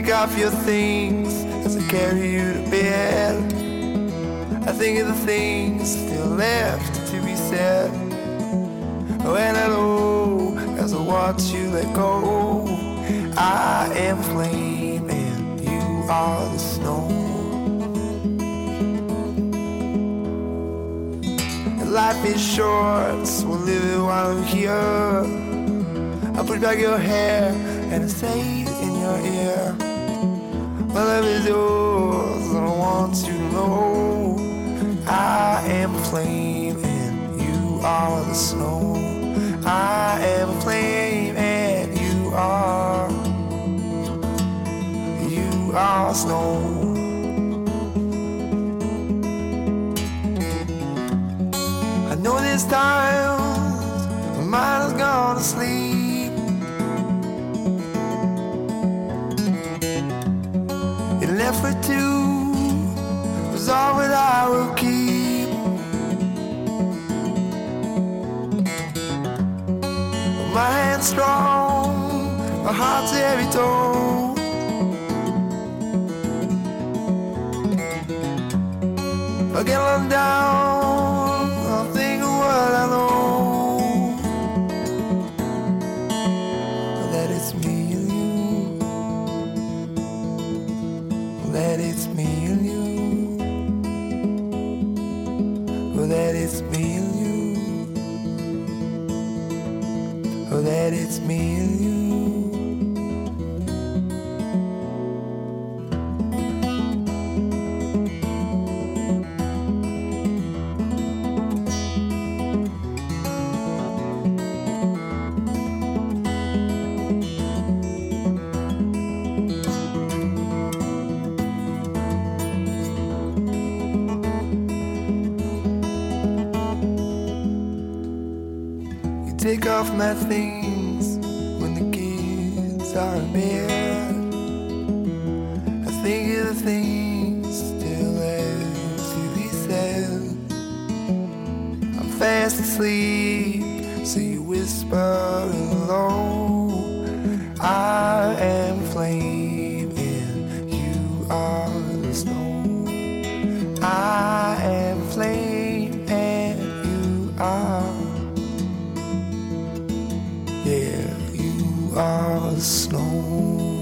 take off your things as I carry you to bed. I think of the things still left to be said. When I know as I watch you let go, I am a flame and you are the snow. And life is short, so we'll live it while I'm here. I push back your hair and I say in your ear, my love is yours and I want you to know I am a flame and you are the snow. I am a flame and you are snow. I know this time my mind has gone to sleep. It left for two was all that I will keep. My hand's strong, my heart's heavy told. I get run down, I'll think of what I know. That it's me and you. That it's me and you. That it's me and you. That it's me and you. Take off my things when the kids are in bed. I think of the things still left to be said. I'm fast asleep, so you whisper low. I am a flame and you are the snow. I am a flame and you are. Yeah, you are the snow.